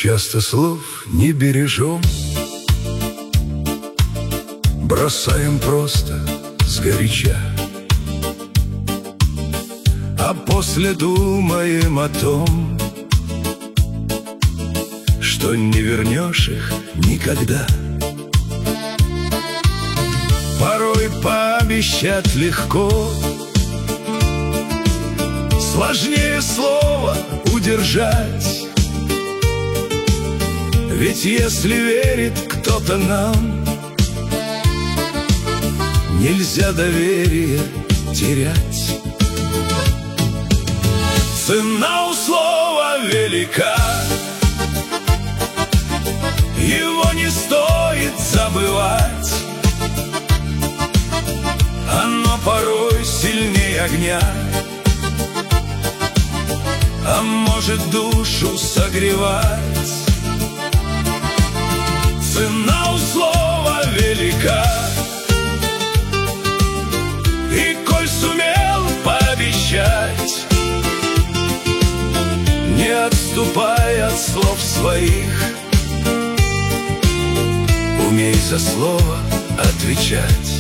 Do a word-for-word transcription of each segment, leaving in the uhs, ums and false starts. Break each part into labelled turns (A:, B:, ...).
A: Часто слов не бережем, бросаем просто сгоряча, а после думаем о том, что не вернешь их никогда. Порой пообещать легко, сложнее слово удержать. Ведь если верит кто-то нам, нельзя доверие терять. Цена у слова велика, его не стоит забывать. Оно порой сильнее огня, а может душу согревать. Цена у слова велика, и коль сумел пообещать, не отступай от слов своих, умей за слово отвечать.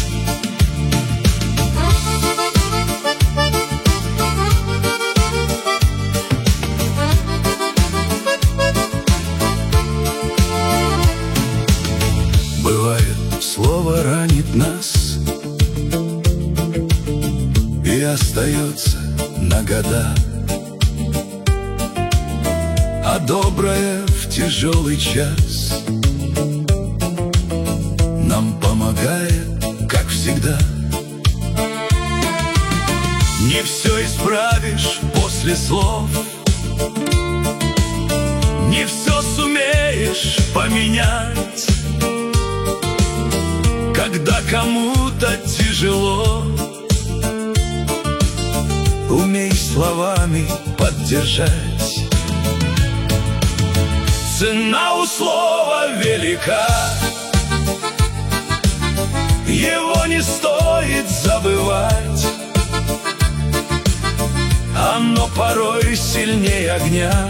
A: Бывает, слово ранит нас и остается на года, а доброе в тяжелый час нам помогает, как всегда. Не все исправишь после слов, не все сумеешь поменять. Когда кому-то тяжело, умей словами поддержать. Цена у слова велика, его не стоит забывать. Оно порой сильнее огня,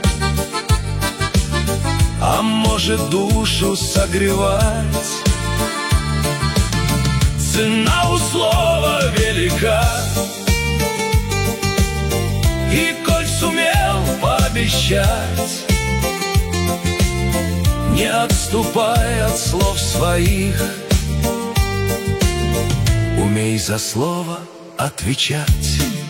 A: а может душу согревать. Цена у слова велика, и коль сумел пообещать, не отступай от слов своих, умей за слово отвечать.